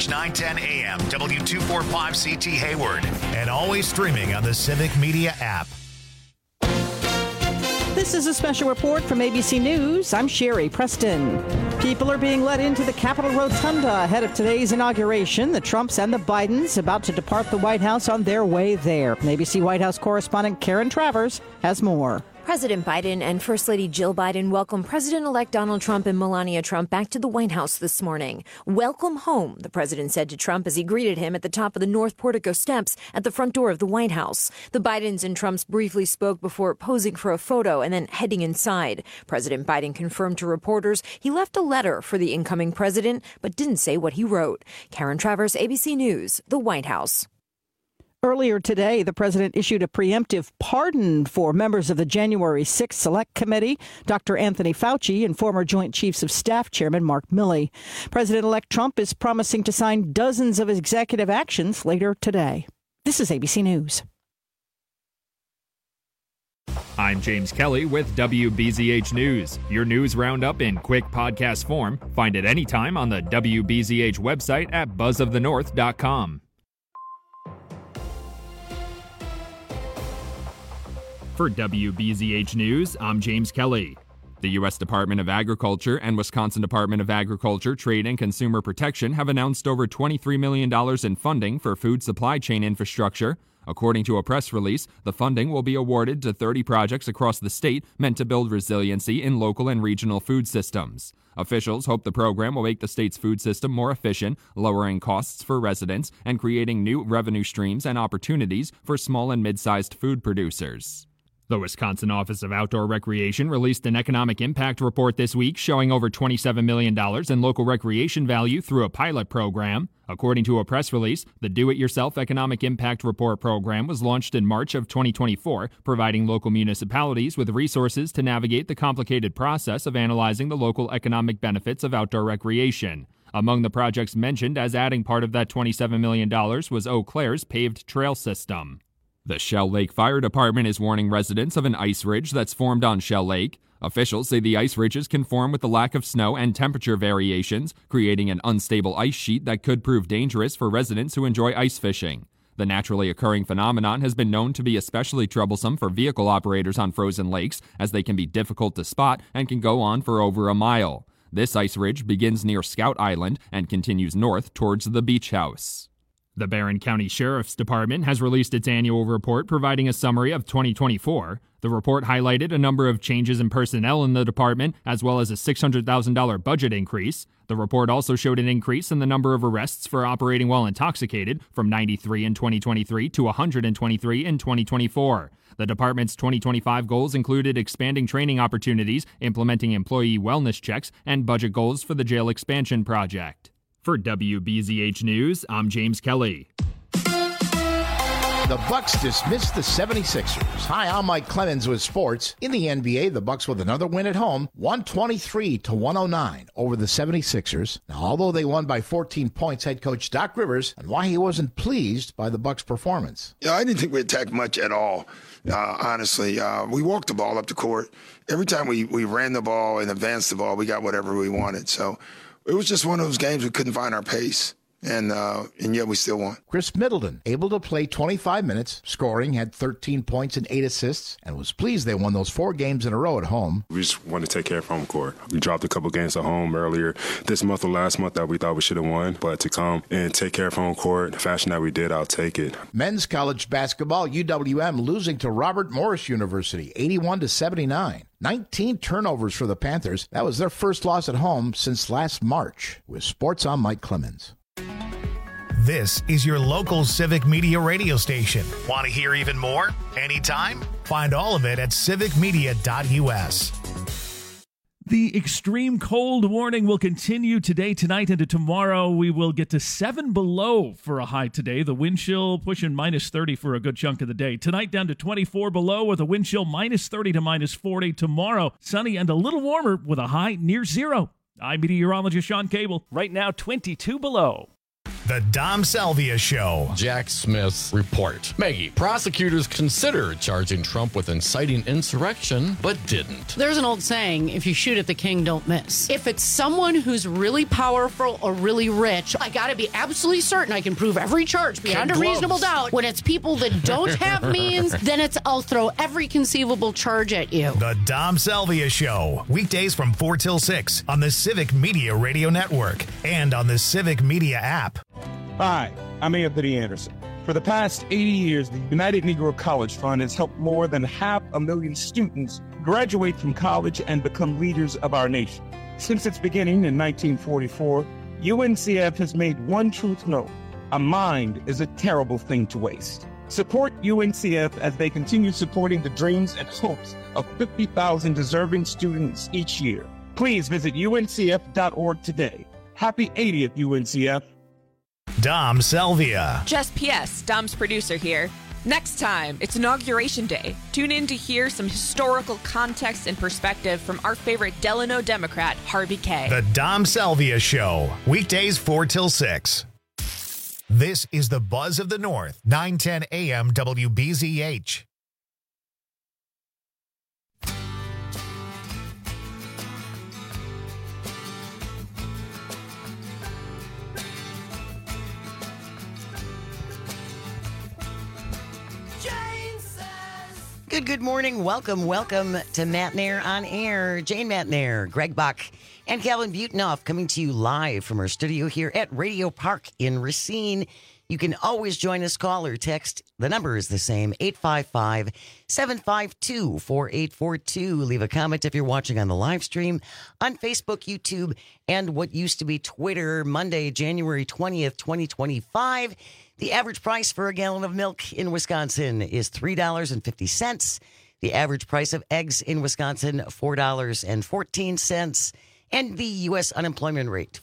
WGBH 910 AM, W245CT Hayward, and always streaming on the Civic Media app. This is a special report from ABC News. I'm Sherry Preston. People are being let into the Capitol Rotunda ahead of today's inauguration. The Trumps and the Bidens about to depart the White House on their way there. ABC White House correspondent Karen Travers has more. President Biden and First Lady Jill Biden welcomed President-elect Donald Trump and Melania Trump back to the White House this morning. Welcome home, the president said to Trump as he greeted him at the top of the North Portico steps at the front door of the White House. The Bidens and Trumps briefly spoke before posing for a photo and then heading inside. President Biden confirmed to reporters he left a letter for the incoming president, but didn't say what he wrote. Karen Travers, ABC News, the White House. Earlier today, the president issued a preemptive pardon for members of the January 6th Select Committee, Dr. Anthony Fauci and former Joint Chiefs of Staff Chairman Mark Milley. President-elect Trump is promising to sign dozens of executive actions later today. This is ABC News. I'm James Kelly with WBZH News. Your news roundup in quick podcast form. Find it anytime on the WBZH website at buzzofthenorth.com. For WBZH News, I'm James Kelly. The U.S. Department of Agriculture and Wisconsin Department of Agriculture, Trade and Consumer Protection have announced over $23 million in funding for food supply chain infrastructure. According to a press release, the funding will be awarded to 30 projects across the state meant to build resiliency in local and regional food systems. Officials hope the program will make the state's food system more efficient, lowering costs for residents and creating new revenue streams and opportunities for small and mid-sized food producers. The Wisconsin Office of Outdoor Recreation released an economic impact report this week showing over $27 million in local recreation value through a pilot program. According to a press release, the Do-It-Yourself Economic Impact Report program was launched in March of 2024, providing local municipalities with resources to navigate the complicated process of analyzing the local economic benefits of outdoor recreation. Among the projects mentioned as adding part of that $27 million was Eau Claire's paved trail system. The Shell Lake Fire Department is warning residents of an ice ridge that's formed on Shell Lake. Officials say the ice ridges conform with the lack of snow and temperature variations, creating an unstable ice sheet that could prove dangerous for residents who enjoy ice fishing. The naturally occurring phenomenon has been known to be especially troublesome for vehicle operators on frozen lakes, as they can be difficult to spot and can go on for over a mile. This ice ridge begins near Scout Island and continues north towards the beach house. The Barron County Sheriff's Department has released its annual report providing a summary of 2024. The report highlighted a number of changes in personnel in the department, as well as a $600,000 budget increase. The report also showed an increase in the number of arrests for operating while intoxicated from 93 in 2023 to 123 in 2024. The department's 2025 goals included expanding training opportunities, implementing employee wellness checks, and budget goals for the jail expansion project. For WBZH News, I'm James Kelly. The Bucks dismissed the 76ers. Hi, I'm Mike Clemens with sports. In the NBA, the Bucks with another win at home, 123-109 over the 76ers. Now, although they won by 14 points, head coach Doc Rivers and why he wasn't pleased by the Bucks' performance. Yeah, I didn't think we attacked much at all. Honestly, we walked the ball up the court. Every time we ran the ball and advanced the ball, we got whatever we wanted. So it was just one of those games we couldn't find our pace. And yet we still won. Chris Middleton, able to play 25 minutes, scoring, had 13 points and 8 assists, and was pleased they won those 4 games in a row at home. We just want to take care of home court. We dropped a couple games at home earlier this month or last month that we thought we should have won, but to come and take care of home court, the fashion that we did, I'll take it. Men's college basketball, UWM losing to Robert Morris University, 81-79. 19 turnovers for the Panthers. That was their first loss at home since last March. With sports, I'm Mike Clemens. This is your local Civic Media radio station. Want to hear even more? Anytime? Find all of it at civicmedia.us. The extreme cold warning will continue today, tonight, into tomorrow. We will get to 7 below for a high today. The wind chill pushing minus 30 for a good chunk of the day. Tonight down to 24 below with a wind chill minus 30 to minus 40. Tomorrow, sunny and a little warmer with a high near zero. I'm meteorologist Sean Cable. Right now, 22 below. The Dom Salvia Show. Jack Smith's report. Maggie, prosecutors considered charging Trump with inciting insurrection, but didn't. There's an old saying, if you shoot at the king, don't miss. If it's someone who's really powerful or really rich, I got to be absolutely certain I can prove every charge beyond a reasonable doubt. When it's people that don't have means, then it's I'll throw every conceivable charge at you. The Dom Salvia Show. Weekdays from 4 till 6 on the Civic Media Radio Network and on the Civic Media app. Hi, I'm Anthony Anderson. For the past 80 years, the United Negro College Fund has helped more than 500,000 students graduate from college and become leaders of our nation. Since its beginning in 1944, UNCF has made one truth known: a mind is a terrible thing to waste. Support UNCF as they continue supporting the dreams and hopes of 50,000 deserving students each year. Please visit uncf.org today. Happy 80th, UNCF. Dom Salvia. Just P.S. Dom's producer here. Next time, it's Inauguration Day. Tune in to hear some historical context and perspective from our favorite Delano Democrat, Harvey Kaye. The Dom Salvia Show. Weekdays 4 till 6. This is the Buzz of the North, 910 AM WBZH. Good morning. Welcome to Matt Nair on Air. Jane Matt Nair, Greg Bach, and Calvin Butenoff coming to you live from our studio here at Radio Park in Racine. You can always join us, call or text. The number is the same, 855-752-4842. Leave a comment if you're watching on the live stream on Facebook, YouTube, and what used to be Twitter. Monday, January 20th, 2025. The average price for a gallon of milk in Wisconsin is $3.50. The average price of eggs in Wisconsin, $4.14. And the U.S. unemployment rate,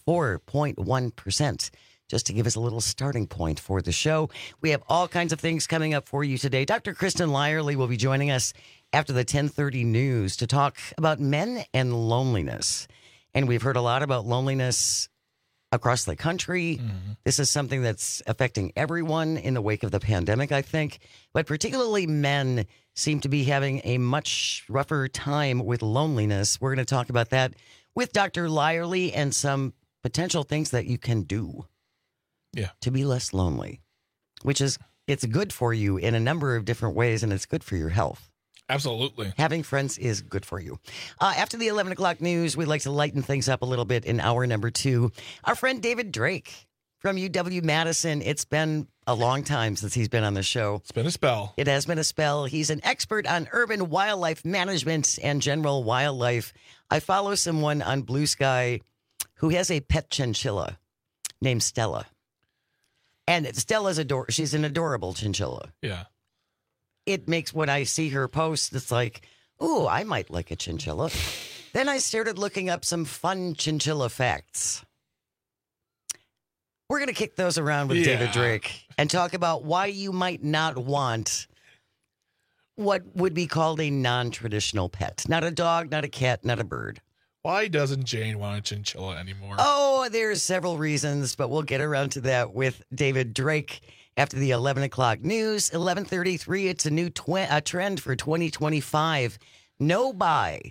4.1%. Just to give us a little starting point for the show. We have all kinds of things coming up for you today. Dr. Kristen Lyerly will be joining us after the 10:30 news to talk about men and loneliness. And we've heard a lot about loneliness across the country. Mm-hmm. This is something that's affecting everyone in the wake of the pandemic, I think. But particularly men seem to be having a much rougher time with loneliness. We're going to talk about that with Dr. Lyerly and some potential things that you can do to be less lonely, which is, it's good for you in a number of different ways, and it's good for your health. Absolutely. Having friends is good for you. After the 11 o'clock news, we'd like to lighten things up a little bit in hour number 2. Our friend David Drake from UW-Madison. It's been a long time since he's been on the show. It's been a spell. It has been a spell. He's an expert on urban wildlife management and general wildlife. I follow someone on Blue Sky who has a pet chinchilla named Stella. And Stella's she's an adorable chinchilla. Yeah. It makes, when I see her post, it's like, ooh, I might like a chinchilla. Then I started looking up some fun chinchilla facts. We're going to kick those around with David Drake and talk about why you might not want what would be called a non-traditional pet. Not a dog, not a cat, not a bird. Why doesn't Jane want a chinchilla anymore? Oh, there's several reasons, but we'll get around to that with David Drake after the 11 o'clock news. 11:33, it's a new trend for 2025. No buy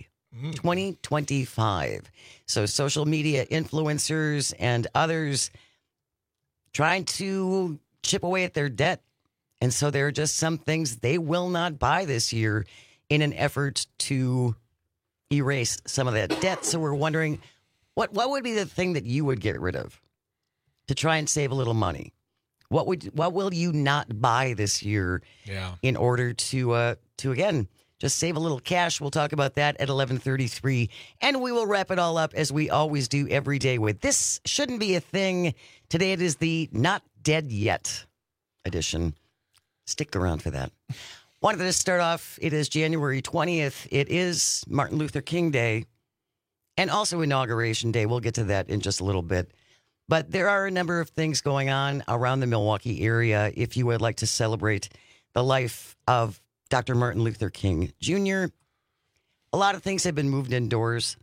2025. So social media influencers and others trying to chip away at their debt. And so there are just some things they will not buy this year in an effort to erase some of that debt. So we're wondering, what would be the thing that you would get rid of to try and save a little money? What will you not buy this year in order to again, just save a little cash? We'll talk about that at 11:33. And we will wrap it all up as we always do every day with This Shouldn't Be a Thing. Today it is the Not Dead Yet edition. Stick around for that. Wanted to start off, it is January 20th. It is Martin Luther King Day and also Inauguration Day. We'll get to that in just a little bit. But there are a number of things going on around the Milwaukee area if you would like to celebrate the life of Dr. Martin Luther King Jr. A lot of things have been moved indoors.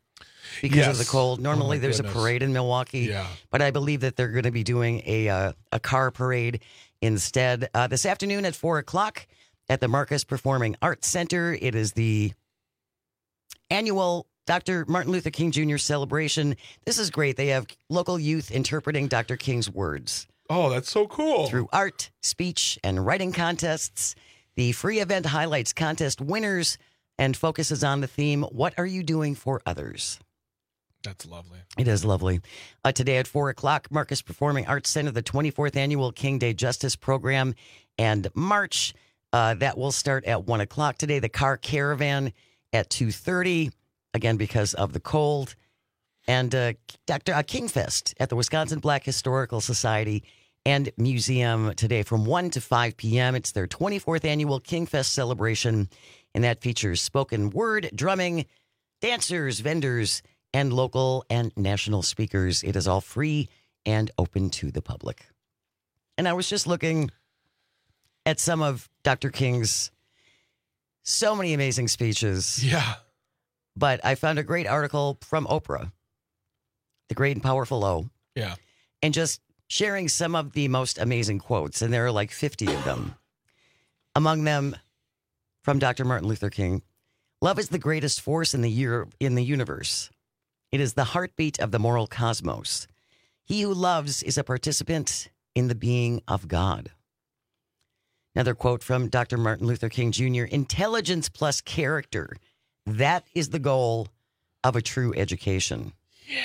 because of the cold. Normally there's goodness. a parade in Milwaukee, Yeah. but I believe that they're going to be doing a car parade instead. This afternoon at 4 o'clock at the Marcus Performing Arts Center. It is the annual Dr. Martin Luther King Jr. celebration. This is great. They have local youth interpreting Dr. King's words. Oh, that's so cool. Through art, speech, and writing contests. The free event highlights contest winners and focuses on the theme, what are you doing for others? That's lovely. It is lovely. Today at 4 o'clock, Marcus Performing Arts Center, the 24th Annual King Day Justice Program and March. That will start at 1 o'clock today. The car caravan at 2:30, again because of the cold. And Dr. Kingfest at the Wisconsin Black Historical Society and Museum today from 1 to 5 p.m. It's their 24th Annual Kingfest celebration, and that features spoken word, drumming, dancers, vendors, and local and national speakers. It is all free and open to the public. And I was just looking at some of Dr. King's so many amazing speeches. Yeah. But I found a great article from Oprah, the great and powerful O. Yeah. And just sharing some of the most amazing quotes. And there are like 50 of them. Among them, from Dr. Martin Luther King, love is the greatest force in the universe. It is the heartbeat of the moral cosmos. He who loves is a participant in the being of God. Another quote from Dr. Martin Luther King Jr., intelligence plus character. That is the goal of a true education. Yeah.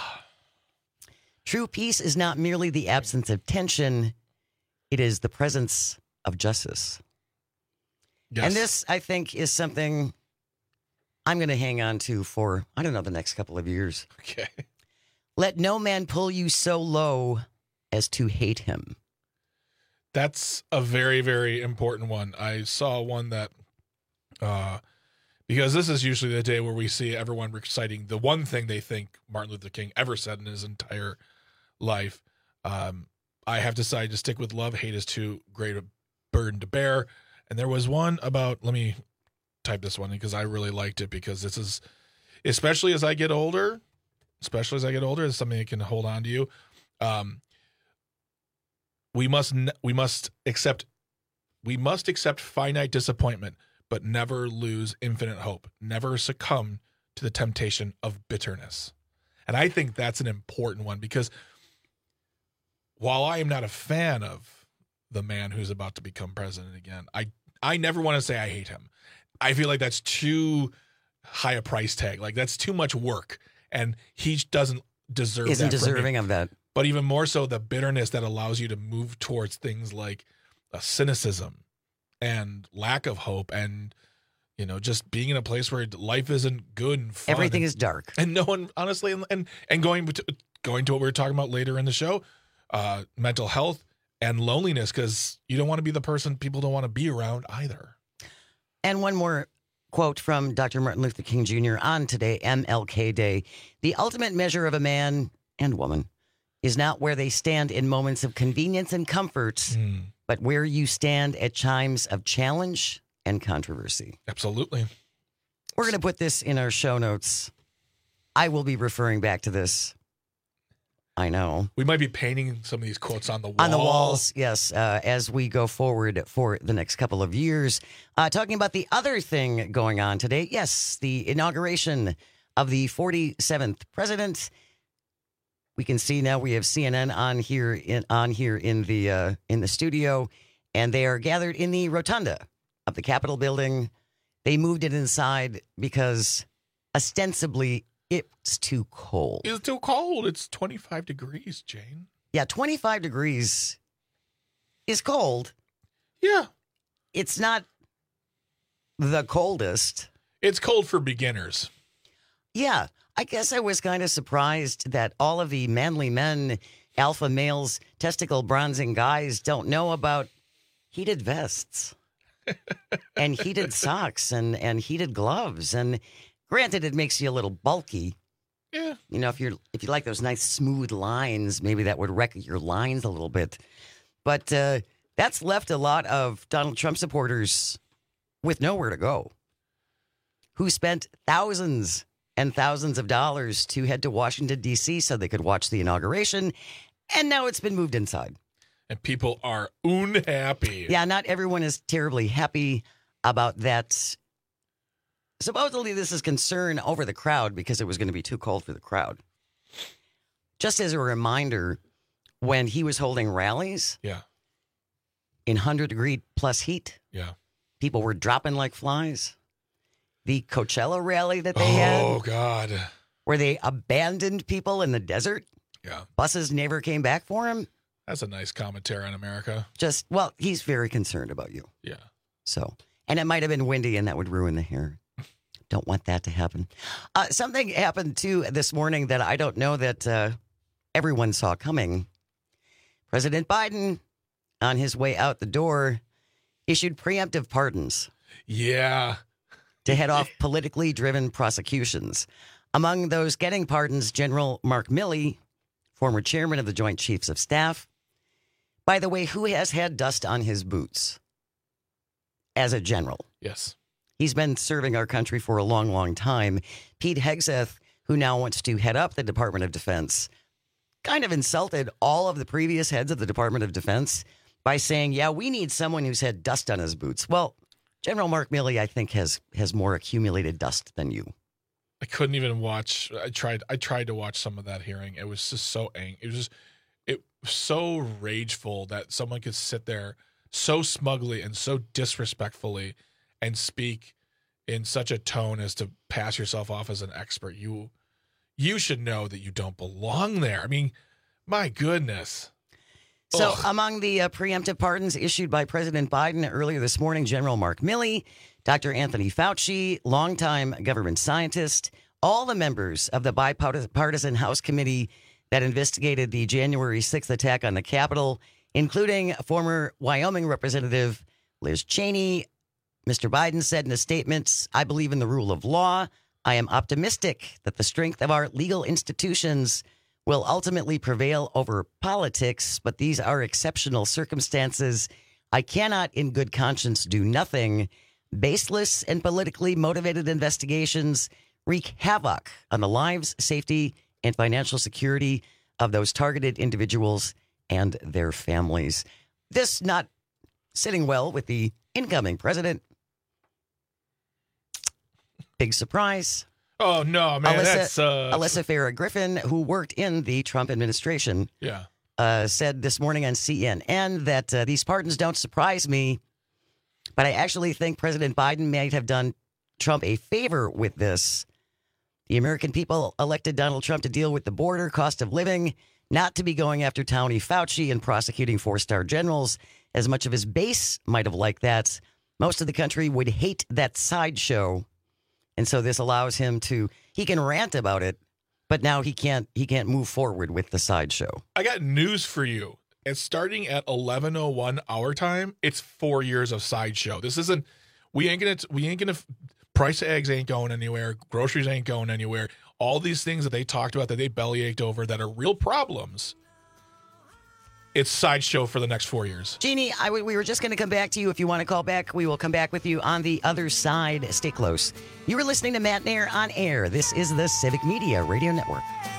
True peace is not merely the absence of tension. It is the presence of justice. Yes. And this, I think, is something I'm going to hang on to for, I don't know, the next couple of years. Okay. Let no man pull you so low as to hate him. That's a very, very important one. I saw one that, because this is usually the day where we see everyone reciting the one thing they think Martin Luther King ever said in his entire life. I have decided to stick with love. Hate is too great a burden to bear. And there was one about, let me type this one because I really liked it, because this is, especially as I get older, it's something that can hold on to you. We must accept finite disappointment, but never lose infinite hope. Never succumb to the temptation of bitterness. And I think that's an important one, because while I am not a fan of the man who's about to become president again, I never want to say I hate him. I feel like that's too high a price tag. Like, that's too much work, and he doesn't deserve. Isn't that deserving of that. But even more so, the bitterness that allows you to move towards things like cynicism and lack of hope, and just being in a place where life isn't good and fun. Everything is dark, and no one, honestly, and going to what we were talking about later in the show, mental health and loneliness, because you don't want to be the person people don't want to be around either. And one more quote from Dr. Martin Luther King Jr. on today, MLK Day. The ultimate measure of a man and woman is not where they stand in moments of convenience and comfort, but where you stand at times of challenge and controversy. Absolutely. We're going to put this in our show notes. I will be referring back to this. I know. We might be painting some of these quotes on the wall. On the walls, yes, as we go forward for the next couple of years. Talking about the other thing going on today, yes, the inauguration of the 47th president. We can see now we have CNN on here in the studio, and they are gathered in the rotunda of the Capitol building. They moved it inside because ostensibly it's too cold. It's too cold. It's 25 degrees, Jane. Yeah, 25 degrees is cold. Yeah. It's not the coldest. It's cold for beginners. Yeah. I guess I was kind of surprised that all of the manly men, alpha males, testicle bronzing guys don't know about heated vests and heated socks and heated gloves. And granted, it makes you a little bulky. Yeah. If you like those nice smooth lines, maybe that would wreck your lines a little bit. But that's left a lot of Donald Trump supporters with nowhere to go, who spent thousands and thousands of dollars to head to Washington, D.C. so they could watch the inauguration. And now it's been moved inside. And people are unhappy. Yeah, not everyone is terribly happy about that. Supposedly, this is concern over the crowd because it was going to be too cold for the crowd. Just as a reminder, when he was holding rallies in 100-degree plus heat, people were dropping like flies. The Coachella rally that they had. Oh, God. Where they abandoned people in the desert. Yeah. Buses never came back for him. That's a nice commentary on America. Well, he's very concerned about you. Yeah. So, and it might have been windy and that would ruin the hair. Don't want that to happen. Something happened too this morning that I don't know that everyone saw coming. President Biden, on his way out the door, issued preemptive pardons. Yeah. To head off politically driven prosecutions. Among those getting pardons, General Mark Milley, former chairman of the Joint Chiefs of Staff. By the way, who has had dust on his boots as a general? Yes. He's been serving our country for a long, long time. Pete Hegseth, who now wants to head up the Department of Defense, kind of insulted all of the previous heads of the Department of Defense by saying, yeah, we need someone who's had dust on his boots. Well, General Mark Milley, I think, has more accumulated dust than you. I couldn't even watch. I tried to watch some of that hearing. It was just so angry. It was so rageful that someone could sit there so smugly and so disrespectfully and speak in such a tone as to pass yourself off as an expert. You should know that you don't belong there. I mean, my goodness. So among the preemptive pardons issued by President Biden earlier this morning, General Mark Milley, Dr. Anthony Fauci, longtime government scientist, all the members of the bipartisan House committee that investigated the January 6th attack on the Capitol, including former Wyoming Representative Liz Cheney. Mr. Biden said in a statement, I believe in the rule of law. I am optimistic that the strength of our legal institutions will ultimately prevail over politics, but these are exceptional circumstances. I cannot in good conscience do nothing. Baseless and politically motivated investigations wreak havoc on the lives, safety, and financial security of those targeted individuals and their families. This not sitting well with the incoming president. Big surprise. Oh, no, man. Alyssa Farah Griffin, who worked in the Trump administration, said this morning on CNN that these pardons don't surprise me, but I actually think President Biden might have done Trump a favor with this. The American people elected Donald Trump to deal with the border, cost of living, not to be going after Tony Fauci and prosecuting four-star generals. As much of his base might have liked that, most of the country would hate that sideshow. And so this allows him he can rant about it, but now he can't move forward with the sideshow. I got news for you. It's starting at 11:01 our time. It's 4 years of sideshow. This isn't, we ain't gonna, price of eggs ain't going anywhere. Groceries ain't going anywhere. All these things that they talked about that they bellyached over that are real problems. It's sideshow for the next 4 years. Jeannie, we were just going to come back to you. If you want to call back, we will come back with you on the other side. Stay close. You were listening to Matt Nair on air. This is the Civic Media Radio Network.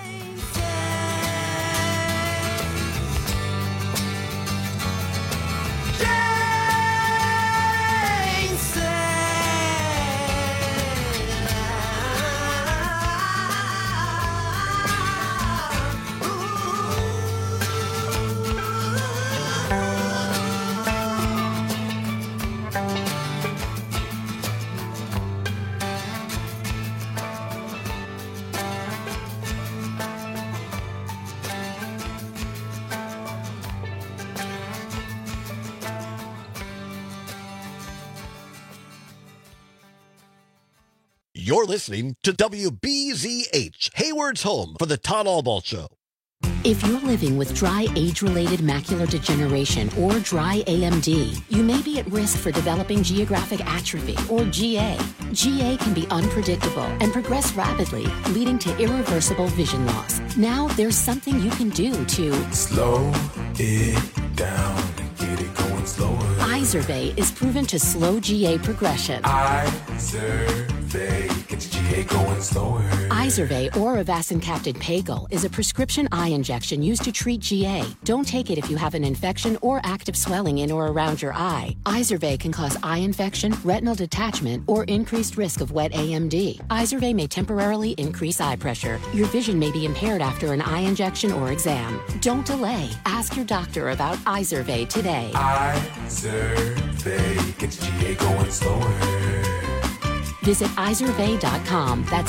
You're listening to WBZH, Hayward's home for the Todd Albaugh Show. If you're living with dry age-related macular degeneration or dry AMD, you may be at risk for developing geographic atrophy or GA. GA can be unpredictable and progress rapidly, leading to irreversible vision loss. Now there's something you can do to slow it down and get it going slower. Izervay is proven to slow GA progression. Izervay. Izervay gets GA going slower. Izervay or Avastin-capted Pagel is a prescription eye injection used to treat GA. Don't take it if you have an infection or active swelling in or around your eye. Izervay can cause eye infection, retinal detachment, or increased risk of wet AMD. Izervay may temporarily increase eye pressure. Your vision may be impaired after an eye injection or exam. Don't delay. Ask your doctor about Izervay today. Izervay gets GA going slower. Visit Izervay.com. That's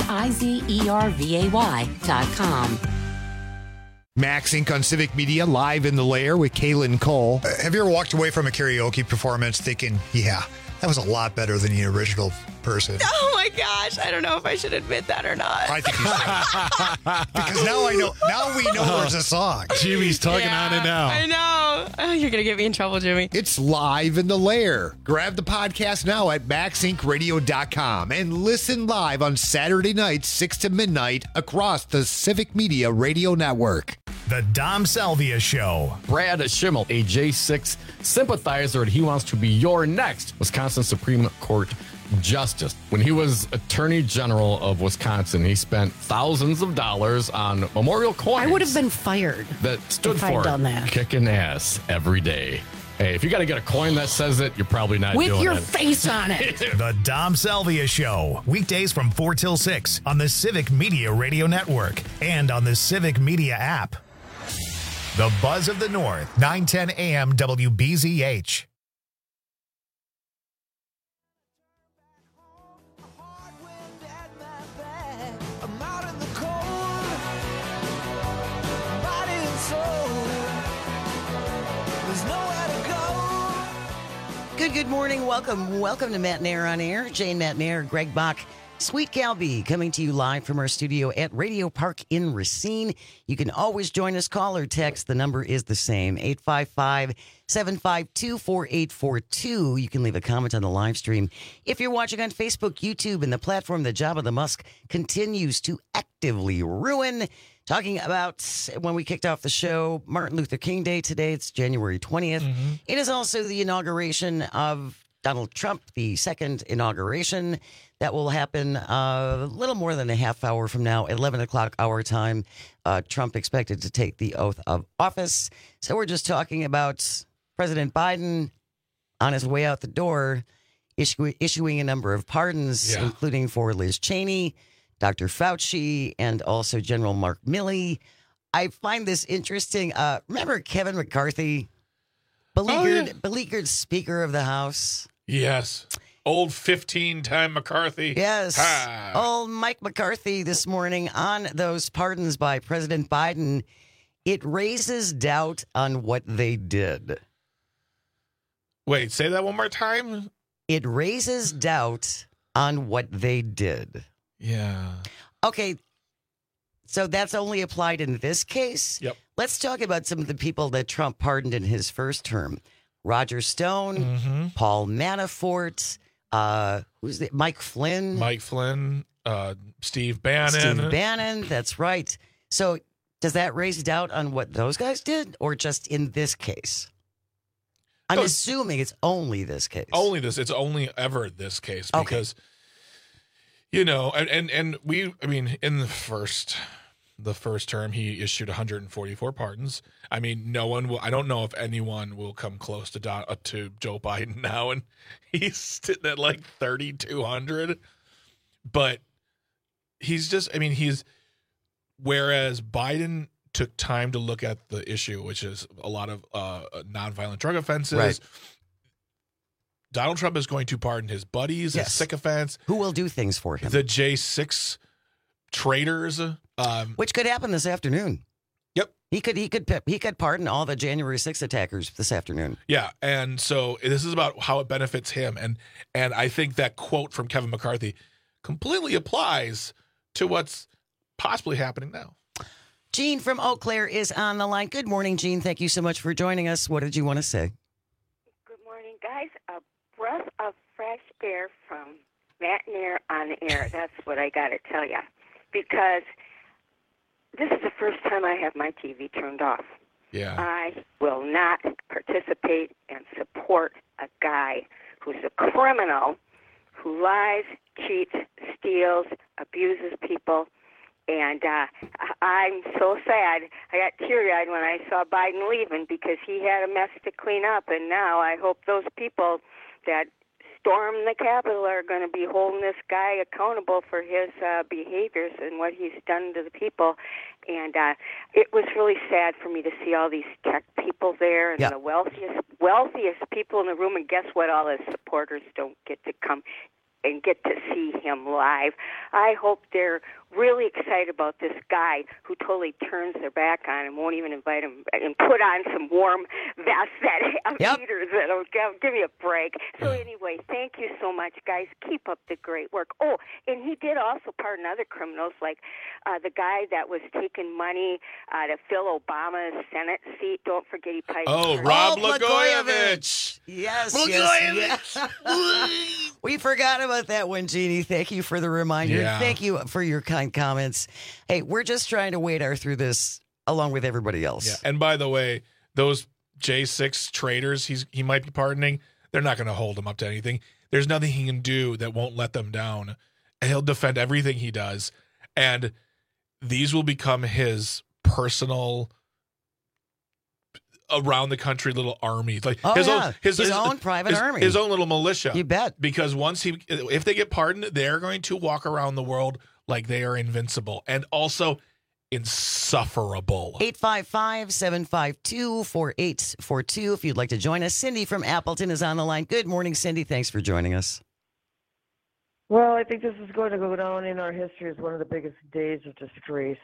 IZERVAY.com. Max Inc. on Civic Media, live in the lair with Kaylin Cole. Have you ever walked away from a karaoke performance thinking, yeah, that was a lot better than the original person? Oh my gosh, I don't know if I should admit that or not. I think you should. Because now we know there's a song. Jimmy's tugging on it now. I know. Oh, you're going to get me in trouble, Jimmy. It's live in the lair. Grab the podcast now at maxincradio.com and listen live on Saturday nights, 6 to midnight, across the Civic Media Radio Network. The Dom Salvia Show. Brad Schimmel, a J6 sympathizer, and he wants to be your next Wisconsin Supreme Court justice. When he was Attorney General of Wisconsin, he spent thousands of dollars on memorial coins. I would have been fired that stood if for I'd done that. Kicking ass every day. Hey, if you got to get a coin that says it, you're probably not with doing your it. face on it. The Dom Salvia Show. Weekdays from 4 till 6 on the Civic Media Radio Network and on the Civic Media app. The Buzz of the North, 910 AM WBZH. Good morning. Welcome to Matt Nair on Air. Jane Matt Nair, Greg Bach, Sweet Galby coming to you live from our studio at Radio Park in Racine. You can always join us, call or text. The number is the same, 855-752-4842. You can leave a comment on the live stream. If you're watching on Facebook, YouTube, and the platform that Jabba the Musk continues to actively ruin. Talking about when we kicked off the show, Martin Luther King Day today. It's January 20th. Mm-hmm. It is also the inauguration of Donald Trump, the second inauguration. That will happen a little more than a half hour from now, 11 o'clock our time. Trump expected to take the oath of office. So we're just talking about President Biden on his way out the door, issuing a number of pardons, including for Liz Cheney, Dr. Fauci, and also General Mark Milley. I find this interesting. Remember Kevin McCarthy, beleaguered Speaker of the House? Yes. Old 15-time McCarthy. Yes. Old Mike McCarthy this morning on those pardons by President Biden. It raises doubt on what they did. Wait, say that one more time? It raises doubt on what they did. Yeah. Okay. So that's only applied in this case? Yep. Let's talk about some of the people that Trump pardoned in his first term. Roger Stone, Paul Manafort, who's the, Mike Flynn. Steve Bannon. That's right. So does that raise doubt on what those guys did or just in this case? I'm assuming it's only this case. Only this. It's only ever this case because, you know, and we, I mean, in the first term, he issued 144 pardons. I mean, no one will. I don't know if anyone will come close to Joe Biden now, and he's sitting at like 3,200. But he's just. I mean, whereas Biden took time to look at the issue, which is a lot of nonviolent drug offenses. Right. Donald Trump is going to pardon his buddies, his sycophants, who will do things for him. The J6 traitors. Which could happen this afternoon. Yep. He could pardon all the January 6th attackers this afternoon. Yeah, and so this is about how it benefits him, and I think that quote from Kevin McCarthy completely applies to what's possibly happening now. Gene from Eau Claire is on the line. Good morning, Gene. Thank you so much for joining us. What did you want to say? Good morning, guys. A breath of fresh air from Matt Nair on the air. That's what I got to tell you, because this is the first time I have my TV turned off. Yeah. I will not participate and support a guy who's a criminal, who lies cheats, steals, abuses people. And I'm so sad. I got teary-eyed when I saw Biden leaving because he had a mess to clean up. And now I hope those people that stormed the Capitol are going to be holding this guy accountable for his behaviors and what he's done to the people. And it was really sad for me to see all these tech people there and the wealthiest people in the room. And guess what? All his supporters don't get to come and get to see him live. I hope they're really excited about this guy who totally turns their back on him, won't even invite him, and put on some warm vests that have heaters that'll give me a break. So anyway, thank you so much, guys. Keep up the great work. Oh, and he did also pardon other criminals, like the guy that was taking money to fill Obama's Senate seat. Don't forget he probably... Oh, Rob Blagojevich. Yes, yes. We forgot about that one, Jeannie. Thank you for the reminder. Yeah. Thank you for your kind comments. Hey, we're just trying to wade our through this along with everybody else. Yeah. And by the way, those J6 traitors he might be pardoning, they're not going to hold him up to anything. There's nothing he can do that won't let them down. And he'll defend everything he does. And these will become his personal around the country little army, like his own private army, his own little militia. You bet. Because if they get pardoned, they're going to walk around the world like they are invincible and also insufferable. 855-752-4842. If you'd like to join us, Cindy from Appleton is on the line. Good morning, Cindy. Thanks for joining us. Well, I think this is going to go down in our history as one of the biggest days of disgrace.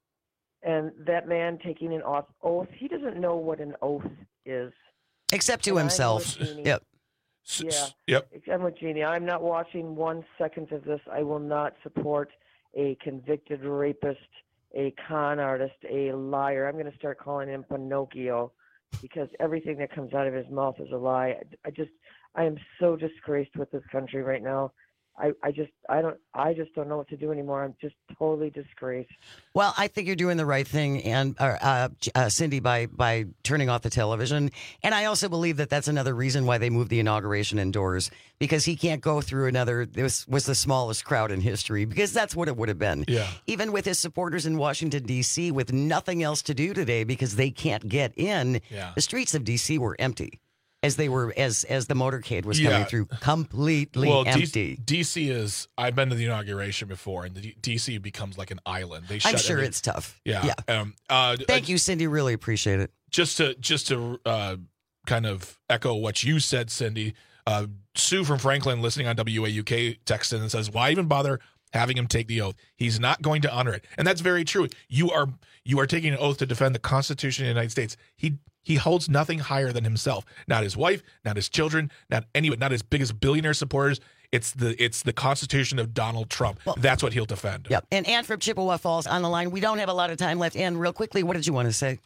And that man taking an oath, he doesn't know what an oath is. Except to himself. Yep. Yeah. Yep. I'm with Jeannie. I'm not watching 1 second of this. I will not support a convicted rapist, a con artist, a liar. I'm going to start calling him Pinocchio because everything that comes out of his mouth is a lie. I am so disgraced with this country right now. I just don't know what to do anymore. I'm just totally disgraced. Well, I think you're doing the right thing, and Cindy, by turning off the television. And I also believe that that's another reason why they moved the inauguration indoors, because he can't go through another. This was the smallest crowd in history, because that's what it would have been. Yeah. Even with his supporters in Washington D.C. with nothing else to do today because they can't get in. Yeah. The streets of D.C. were empty. As they were, as the motorcade was coming through, completely empty. DC is. I've been to the inauguration before, and the DC becomes like an island. They I'm sure it's tough. Yeah. Thank you, Cindy. Really appreciate it. Just to kind of echo what you said, Cindy. Sue from Franklin, listening on WAUK, texts in and says, "Why even bother having him take the oath? He's not going to honor it." And that's very true. You are taking an oath to defend the Constitution of the United States. He holds nothing higher than himself. Not his wife, not his children, not his biggest billionaire supporters. It's the Constitution of Donald Trump. Well, that's what he'll defend. Yep. And Ann from Chippewa Falls on the line. We don't have a lot of time left. Ann, real quickly, what did you want to say?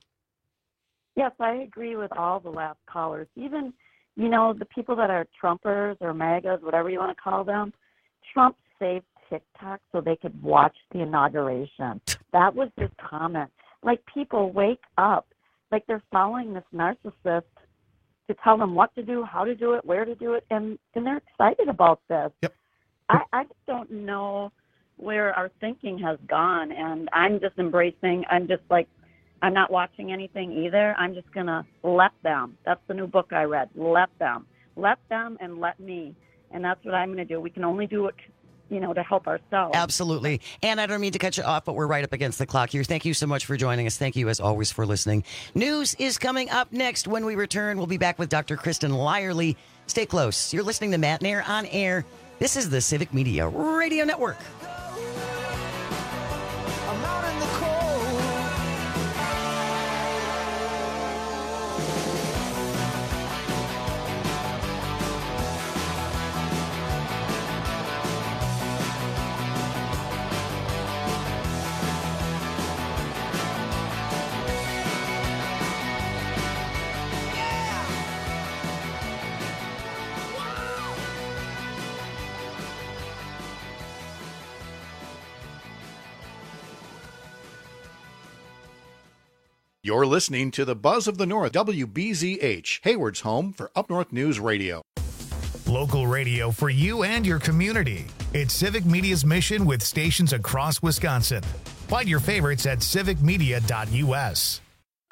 Yes, I agree with all the last callers. Even, the people that are Trumpers or MAGAs, whatever you want to call them, Trump saved TikTok so they could watch the inauguration. That was his comment. Like, people, wake up. Like, they're following this narcissist to tell them what to do, how to do it, where to do it, and they're excited about this. Yep. I just don't know where our thinking has gone, and I'm just embracing. I'm just like, I'm not watching anything either. I'm just going to let them. That's the new book I read. Let them. Let them and let me. And that's what I'm going to do. We can only do it, to help ourselves. Absolutely. And I don't mean to cut you off, but we're right up against the clock here. Thank you so much for joining us. Thank you, as always, for listening. News is coming up next. When we return, we'll be back with Dr. Kristen Lyerly. Stay close. You're listening to Matt Nair on Air. This is the Civic Media Radio Network. You're listening to the Buzz of the North, WBZH, Hayward's home for Up North News Radio. Local radio for you and your community. It's Civic Media's mission with stations across Wisconsin. Find your favorites at civicmedia.us.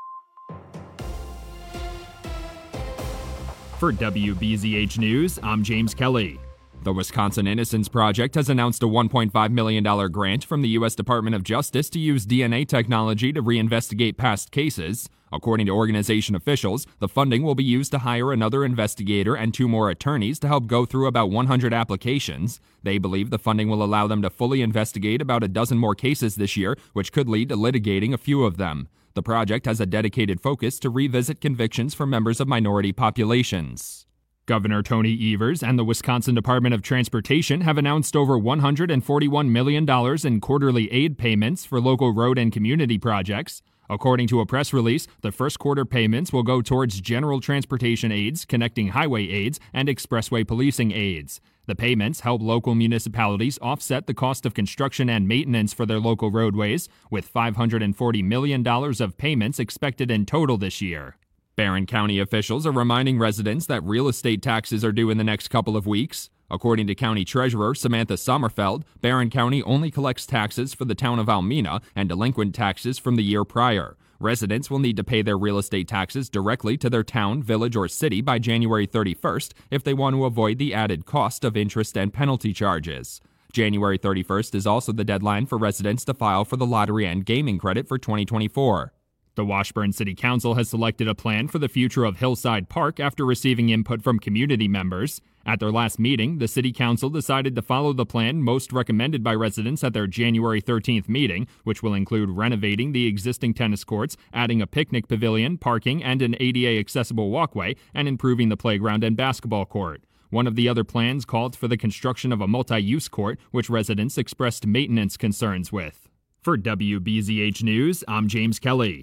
For WBZH News, I'm James Kelly. The Wisconsin Innocence Project has announced a $1.5 million grant from the U.S. Department of Justice to use DNA technology to reinvestigate past cases. According to organization officials, the funding will be used to hire another investigator and 2 more attorneys to help go through about 100 applications. They believe the funding will allow them to fully investigate about a dozen more cases this year, which could lead to litigating a few of them. The project has a dedicated focus to revisit convictions for members of minority populations. Governor Tony Evers and the Wisconsin Department of Transportation have announced over $141 million in quarterly aid payments for local road and community projects. According to a press release, the first quarter payments will go towards general transportation aids, connecting highway aids, and expressway policing aids. The payments help local municipalities offset the cost of construction and maintenance for their local roadways, with $540 million of payments expected in total this year. Barron County officials are reminding residents that real estate taxes are due in the next couple of weeks. According to County Treasurer Samantha Sommerfeld, Barron County only collects taxes for the town of Almena and delinquent taxes from the year prior. Residents will need to pay their real estate taxes directly to their town, village, or city by January 31st if they want to avoid the added cost of interest and penalty charges. January 31st is also the deadline for residents to file for the lottery and gaming credit for 2024. The Washburn City Council has selected a plan for the future of Hillside Park after receiving input from community members. At their last meeting, the City Council decided to follow the plan most recommended by residents at their January 13th meeting, which will include renovating the existing tennis courts, adding a picnic pavilion, parking, and an ADA-accessible walkway, and improving the playground and basketball court. One of the other plans called for the construction of a multi-use court, which residents expressed maintenance concerns with. For WBZH News, I'm James Kelly.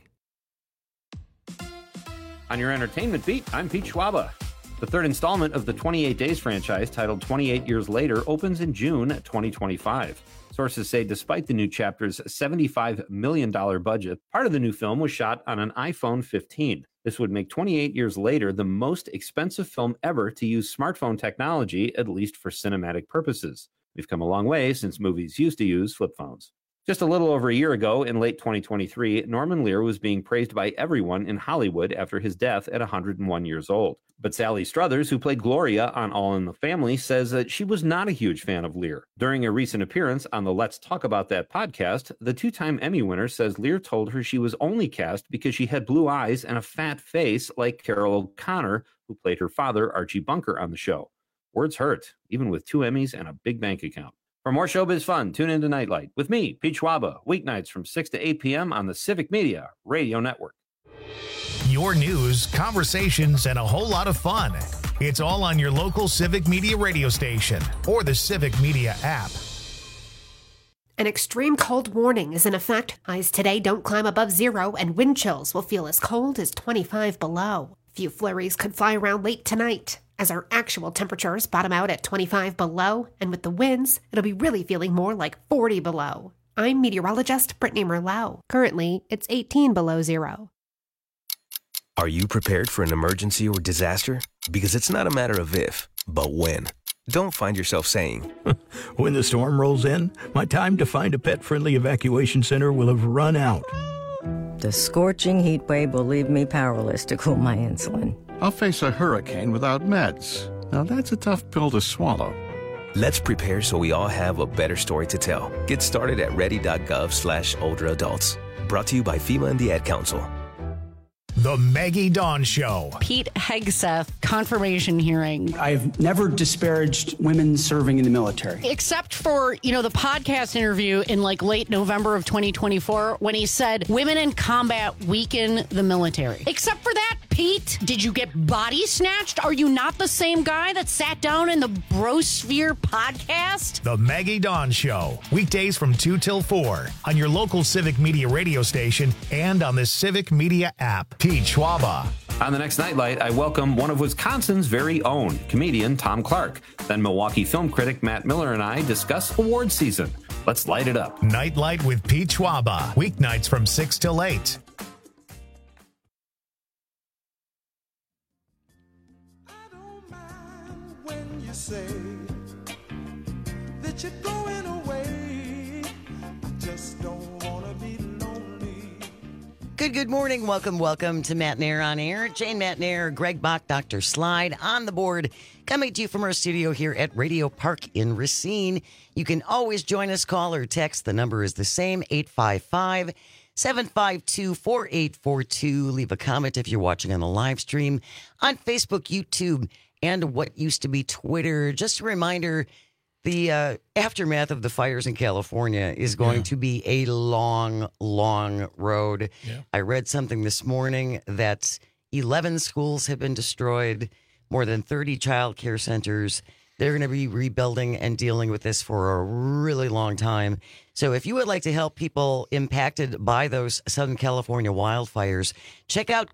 On your entertainment beat, I'm Pete Schwaba. The third installment of the 28 Days franchise, titled 28 Years Later, opens in June 2025. Sources say despite the new chapter's $75 million budget, part of the new film was shot on an iPhone 15. This would make 28 Years Later the most expensive film ever to use smartphone technology, at least for cinematic purposes. We've come a long way since movies used to use flip phones. Just a little over a year ago, in late 2023, Norman Lear was being praised by everyone in Hollywood after his death at 101 years old. But Sally Struthers, who played Gloria on All in the Family, says that she was not a huge fan of Lear. During a recent appearance on the Let's Talk About That podcast, the 2-time Emmy winner says Lear told her she was only cast because she had blue eyes and a fat face like Carol O'Connor, who played her father, Archie Bunker, on the show. Words hurt, even with 2 Emmys and a big bank account. For more showbiz fun, tune into Nightlight with me, Pete Schwaba, weeknights from 6 to 8 p.m. on the Civic Media Radio Network. Your news, conversations, and a whole lot of fun. It's all on your local Civic Media radio station or the Civic Media app. An extreme cold warning is in effect. Highs today don't climb above 0, and wind chills will feel as cold as 25 below. Few flurries could fly around late tonight, as our actual temperatures bottom out at 25 below, and with the winds, it'll be really feeling more like 40 below. I'm meteorologist Brittany Merlot. Currently, it's 18 below 0. Are you prepared for an emergency or disaster? Because it's not a matter of if, but when. Don't find yourself saying, when the storm rolls in, my time to find a pet-friendly evacuation center will have run out. The scorching heat wave will leave me powerless to cool my insulin. I'll face a hurricane without meds. Now that's a tough pill to swallow. Let's prepare so we all have a better story to tell. Get started at ready.gov/older adults. Brought to you by FEMA and the Ad Council. The Maggie Dawn Show. Pete Hegseth confirmation hearing. I've never disparaged women serving in the military. Except for, the podcast interview in late November of 2024 when he said women in combat weaken the military. Except for that, Pete, did you get body snatched? Are you not the same guy that sat down in the Brosphere podcast? The Maggie Dawn Show. Weekdays from 2 till 4 on your local Civic Media radio station and on the Civic Media app. Pete Schwaba. On the next Nightlight, I welcome one of Wisconsin's very own, comedian Tom Clark. Then Milwaukee film critic Matt Miller and I discuss award season. Let's light it up. Nightlight with Pete Schwaba. Weeknights from 6 till 8. When you say that you're going away. I just don't want to be lonely. Good morning. Welcome to Matt Nair on Air. Jane Matt Nair, Greg Bach, Dr. Slide on the board. Coming to you from our studio here at Radio Park in Racine. You can always join us, call or text. The number is the same, 855-752-4842. Leave a comment if you're watching on the live stream on Facebook, YouTube, and what used to be Twitter. Just a reminder, the aftermath of the fires in California is going to be a long, long road. Yeah. I read something this morning that 11 schools have been destroyed, more than 30 child care centers. They're going to be rebuilding and dealing with this for a really long time. So if you would like to help people impacted by those Southern California wildfires, check out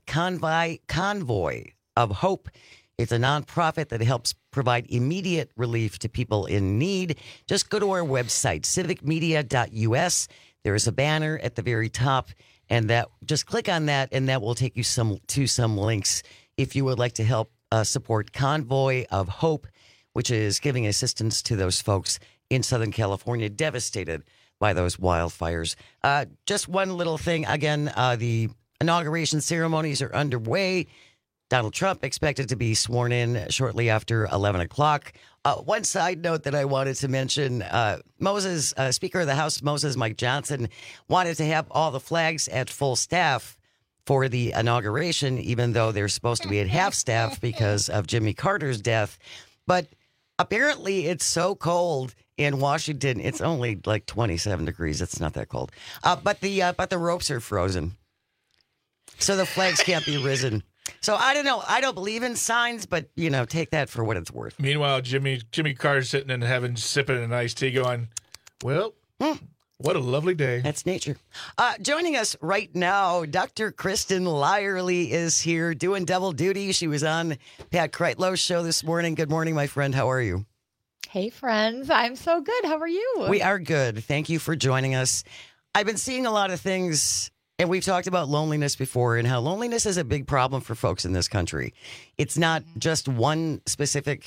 Convoy of Hope. It's a nonprofit that helps provide immediate relief to people in need. Just go to our website, civicmedia.us. There is a banner at the very top, and that just click on that, and that will take you to some links if you would like to help support Convoy of Hope, which is giving assistance to those folks in Southern California devastated by those wildfires. Just one little thing. Again, the inauguration ceremonies are underway. Donald Trump expected to be sworn in shortly after 11 o'clock. One side note that I wanted to mention, Speaker of the House, Mike Johnson, wanted to have all the flags at full staff for the inauguration, even though they're supposed to be at half staff because of Jimmy Carter's death. But apparently it's so cold in Washington. It's only like 27 degrees. It's not that cold. But the ropes are frozen. So the flags can't be risen. So I don't know. I don't believe in signs, but, take that for what it's worth. Meanwhile, Jimmy Carter's sitting and sipping an iced tea going, well, what a lovely day. That's nature. Joining us right now, Dr. Kristen Lyerly is here doing double duty. She was on Pat Kreitlow's show this morning. Good morning, my friend. How are you? Hey, friends. I'm so good. How are you? We are good. Thank you for joining us. I've been seeing a lot of things, and we've talked about loneliness before and how loneliness is a big problem for folks in this country. It's not just one specific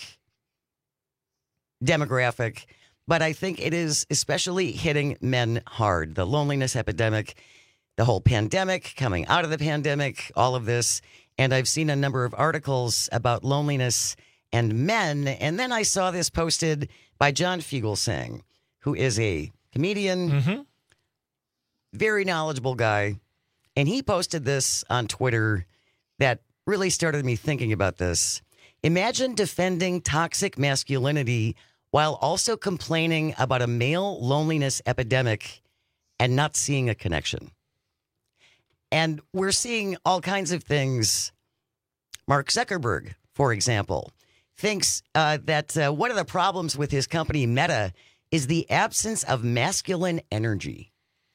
demographic, but I think it is especially hitting men hard. The loneliness epidemic, the whole pandemic, coming out of the pandemic, all of this. And I've seen a number of articles about loneliness and men. And then I saw this posted by John Fugelsang, who is a comedian, very knowledgeable guy. And he posted this on Twitter that really started me thinking about this. Imagine defending toxic masculinity while also complaining about a male loneliness epidemic and not seeing a connection. And we're seeing all kinds of things. Mark Zuckerberg, for example, thinks that one of the problems with his company, Meta, is the absence of masculine energy.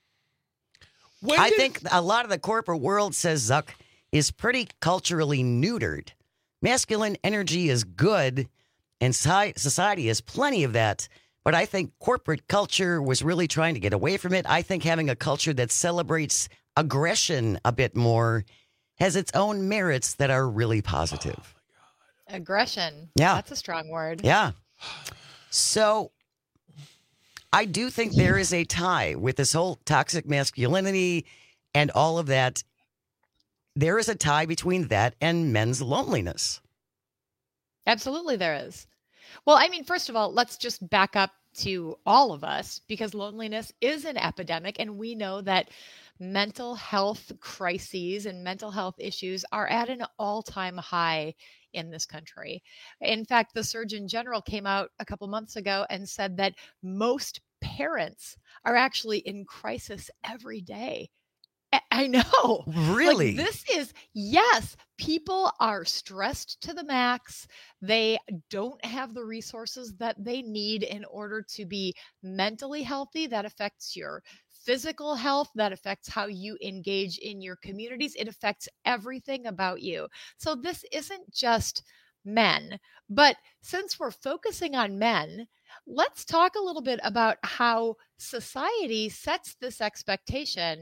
I think a lot of the corporate world, says Zuck, is pretty culturally neutered. Masculine energy is good, and society has plenty of that. But I think corporate culture was really trying to get away from it. I think having a culture that celebrates aggression a bit more has its own merits that are really positive. Oh my God. Aggression. Yeah. That's a strong word. Yeah. So I do think there is a tie with this whole toxic masculinity and all of that. There is a tie between that and men's loneliness. Absolutely there is. Well, I mean, first of all, let's just back up to all of us, because loneliness is an epidemic, and we know that mental health crises and mental health issues are at an all-time high in this country. In fact, the Surgeon General came out a couple months ago and said that most parents are actually in crisis every day. I know. Really? Like, yes, people are stressed to the max. They don't have the resources that they need in order to be mentally healthy. That affects your physical health. That affects how you engage in your communities. It affects everything about you. So this isn't just men. But since we're focusing on men, let's talk a little bit about how society sets this expectation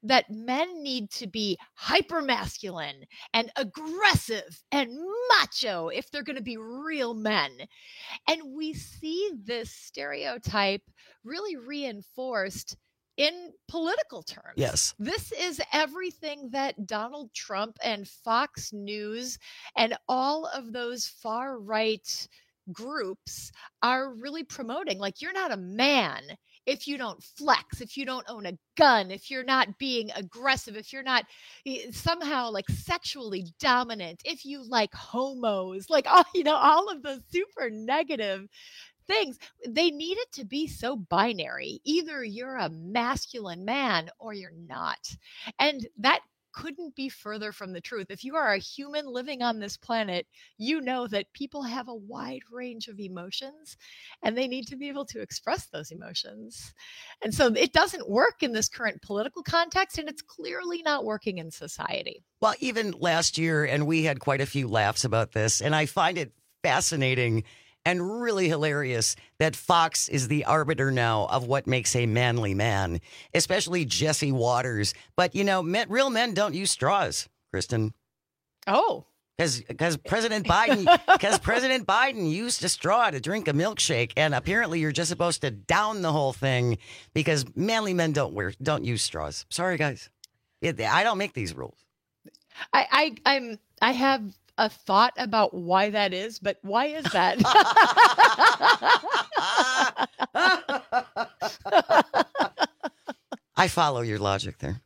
that men need to be hypermasculine and aggressive and macho if they're going to be real men. And we see this stereotype really reinforced in political terms. Yes. This is everything that Donald Trump and Fox News and all of those far right groups are really promoting. Like, you're not a man if you don't flex, if you don't own a gun, if you're not being aggressive, if you're not somehow like sexually dominant, if you like homos, like, all of those super negative things. They need it to be so binary. Either you're a masculine man or you're not. And that couldn't be further from the truth. If you are a human living on this planet, you know that people have a wide range of emotions and they need to be able to express those emotions. And so it doesn't work in this current political context, and it's clearly not working in society. Well, even last year, and we had quite a few laughs about this, and I find it fascinating and really hilarious that Fox is the arbiter now of what makes a manly man, especially Jesse Waters. But, real men don't use straws, Kristen. Oh. Because President Biden used a straw to drink a milkshake, and apparently you're just supposed to down the whole thing because manly men don't use straws. Sorry, guys. I don't make these rules. I have a thought about why that is, but why is that? I follow your logic there.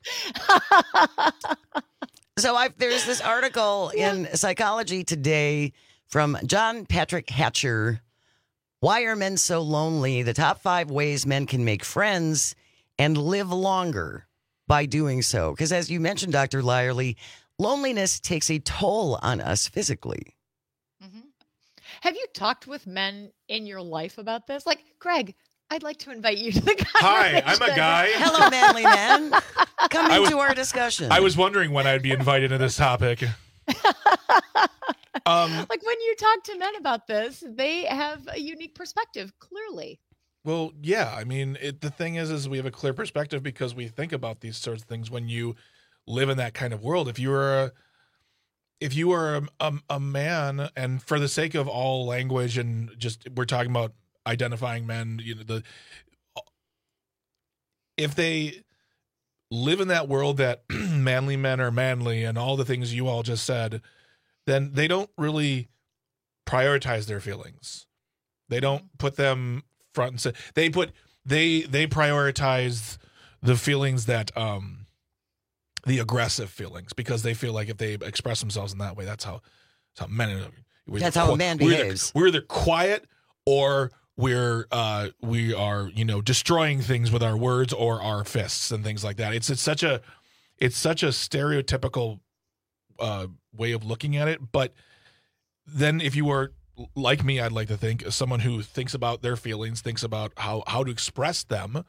So there's this article in Psychology Today from John Patrick Hatcher. Why are men so lonely? The top 5 ways men can make friends and live longer by doing so. Because as you mentioned, Dr. Lyerly, loneliness takes a toll on us physically. Mm-hmm. Have you talked with men in your life about this? Like, Greg, I'd like to invite you to the conversation. Hi, I'm a guy. Hello, manly man. Come into our discussion. I was wondering when I'd be invited to this topic. Like, when you talk to men about this, they have a unique perspective, clearly. Well, yeah. I mean, the thing is we have a clear perspective because we think about these sorts of things when you live in that kind of world. If you were a man, and for the sake of all language and just we're talking about identifying men, if they live in that world that manly men are manly and all the things you all just said, then they don't really prioritize their feelings. They don't put them front and center. They prioritize the feelings that the aggressive feelings, because they feel like if they express themselves in that way, that's how men. That's how a man behaves. We're either quiet or we are destroying things with our words or our fists and things like that. It's such a stereotypical way of looking at it. But then if you were like me, I'd like to think, someone who thinks about their feelings, thinks about how to express them.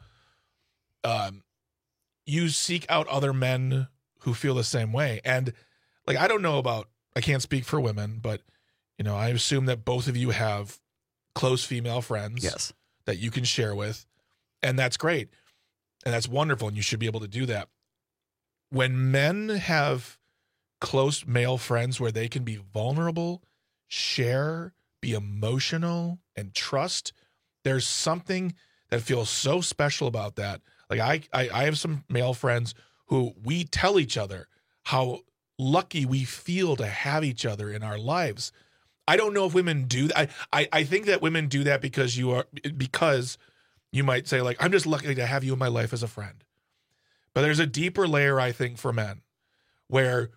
You seek out other men who feel the same way. And like, I can't speak for women, but I assume that both of you have close female friends that you can share with. And that's great. And that's wonderful. And you should be able to do that. When men have close male friends where they can be vulnerable, share, be emotional, and trust, there's something that feels so special about that. Like I have some male friends who we tell each other how lucky we feel to have each other in our lives. I don't know if women do that. I think that women do that because you might say, like, I'm just lucky to have you in my life as a friend. But there's a deeper layer, I think, for men where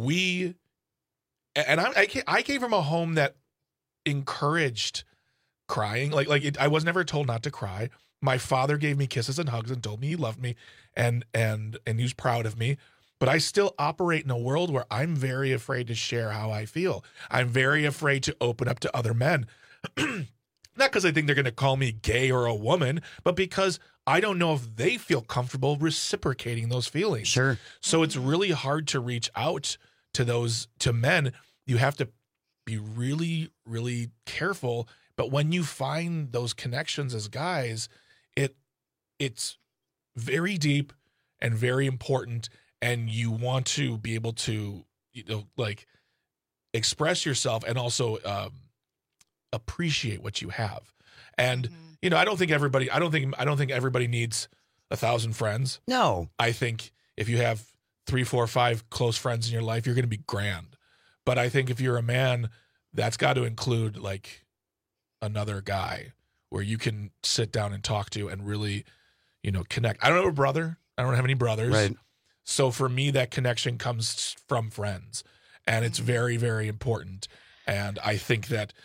I came from a home that encouraged crying. I was never told not to cry. My father gave me kisses and hugs and told me he loved me and he was proud of me. But I still operate in a world where I'm very afraid to share how I feel. I'm very afraid to open up to other men. Not because I think they're going to call me gay or a woman, but because I don't know if they feel comfortable reciprocating those feelings. Sure. So it's really hard to reach out to men. You have to be really, really careful. But when you find those connections as guys, it's very deep and very important, and you want to be able to, like, express yourself and also appreciate what you have. And I don't think everybody needs 1,000 friends. No. I think if you have 3, 4, 5 close friends in your life, you're going to be grand. But I think if you're a man, that's got to include like another guy where you can sit down and talk to and really, connect. I don't have a brother. I don't have any brothers. Right. So for me, that connection comes from friends, and it's very, very important. And I think that,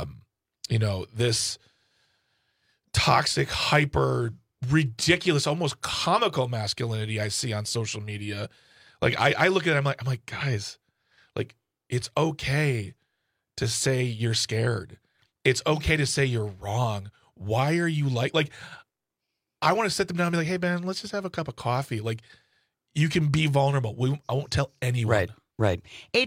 this toxic, hyper, ridiculous, almost comical masculinity I see on social media, like I look at it, I'm like, guys, like, it's okay to say you're scared. It's okay to say you're wrong. Why are you like I want to sit them down and be like, hey, man, let's just have a cup of coffee. Like, you can be vulnerable. I won't tell anyone. Right.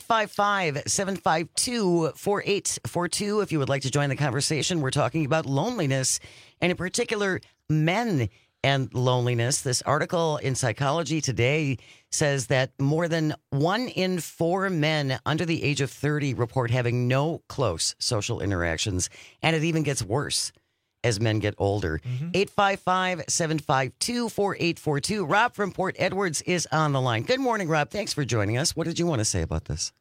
855-752-4842. If you would like to join the conversation, we're talking about loneliness, and in particular, men and loneliness. This article in Psychology Today says that more than 1 in 4 men under the age of 30 report having no close social interactions, and it even gets worse as men get older. 855-752-4842. Rob from Port Edwards is on the line. Good morning, Rob. Thanks for joining us. What did you want to say about this?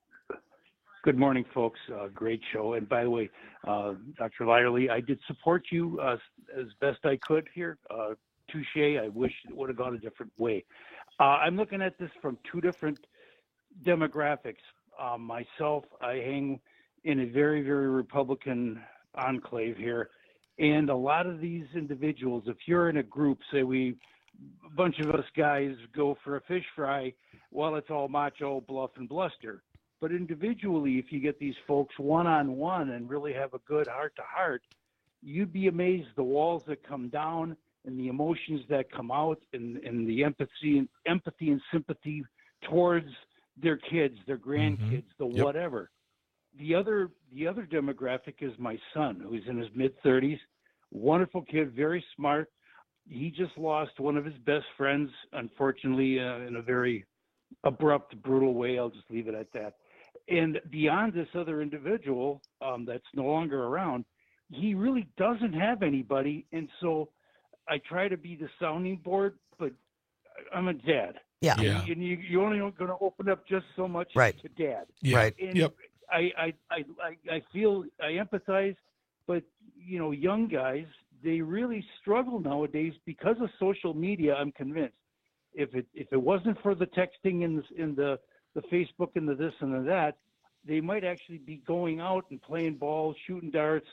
Good morning, folks. Great show. And by the way, Dr. Lyerly, I did support you as best I could here. Touche. I wish it would have gone a different way. I'm looking at this from 2 different demographics. Myself, I hang in a very, very Republican enclave here. And a lot of these individuals, if you're in a group, say a bunch of us guys go for a fish fry, well, it's all macho, bluff, and bluster. But individually, if you get these folks one-on-one and really have a good heart-to-heart, you'd be amazed the walls that come down and the emotions that come out and the empathy and sympathy towards their kids, their grandkids, whatever. The other demographic is my son, who's in his mid-30s, wonderful kid, very smart. He just lost one of his best friends, unfortunately, in a very abrupt, brutal way. I'll just leave it at that. And beyond this other individual that's no longer around, he really doesn't have anybody. And so I try to be the sounding board, but I'm a dad. Yeah. And you're only going to open up just so much to dad. Yeah. Right. And I feel, I empathize, but young guys, they really struggle nowadays because of social media. I'm convinced if it wasn't for the texting and the Facebook and the this and the that, they might actually be going out and playing ball, shooting darts,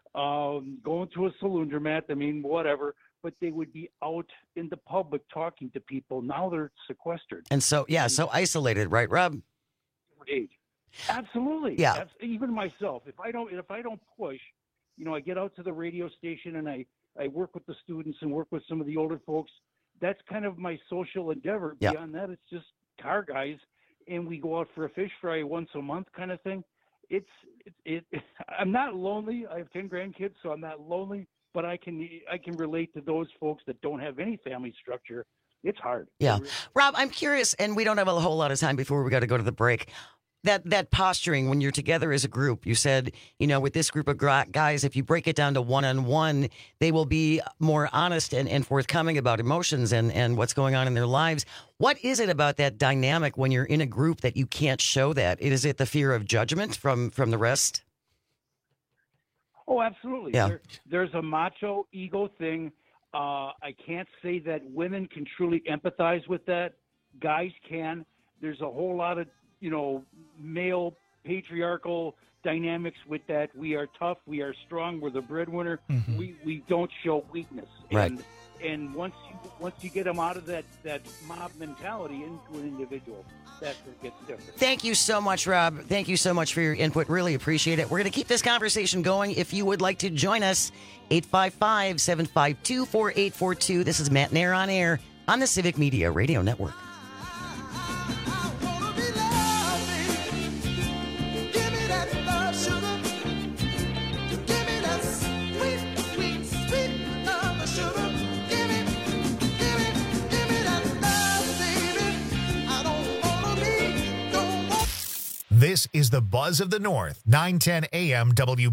going to a laundromat. I mean, whatever. But they would be out in the public talking to people. Now they're sequestered. And so isolated, right, Rob? Age. Absolutely. Yeah. Even myself, if I don't push, I get out to the radio station and I work with the students and work with some of the older folks. That's kind of my social endeavor. Yeah. Beyond that, it's just car guys, and we go out for a fish fry once a month kind of thing. I'm not lonely. I have 10 grandkids, so I'm not lonely. But I can relate to those folks that don't have any family structure. It's hard. Yeah. Rob, I'm curious, and we don't have a whole lot of time before we got to go to the break. That posturing when you're together as a group, you said, with this group of guys, if you break it down to one-on-one, they will be more honest and forthcoming about emotions and what's going on in their lives. What is it about that dynamic when you're in a group that you can't show that? Is it the fear of judgment from the rest? Oh, absolutely. Yeah. There's a macho ego thing. I can't say that women can truly empathize with that. Guys can. There's a whole lot of, male patriarchal dynamics with that. We are tough. We are strong. We're the breadwinner. Mm-hmm. We don't show weakness. Right. And once you get them out of that mob mentality into an individual, that's where it gets different. Thank you so much, Rob. Thank you so much for your input. Really appreciate it. We're going to keep this conversation going. If you would like to join us, 855-752-4842. This is Matt Nair on air on the Civic Media Radio Network. This is the Buzz of the North, 910 AM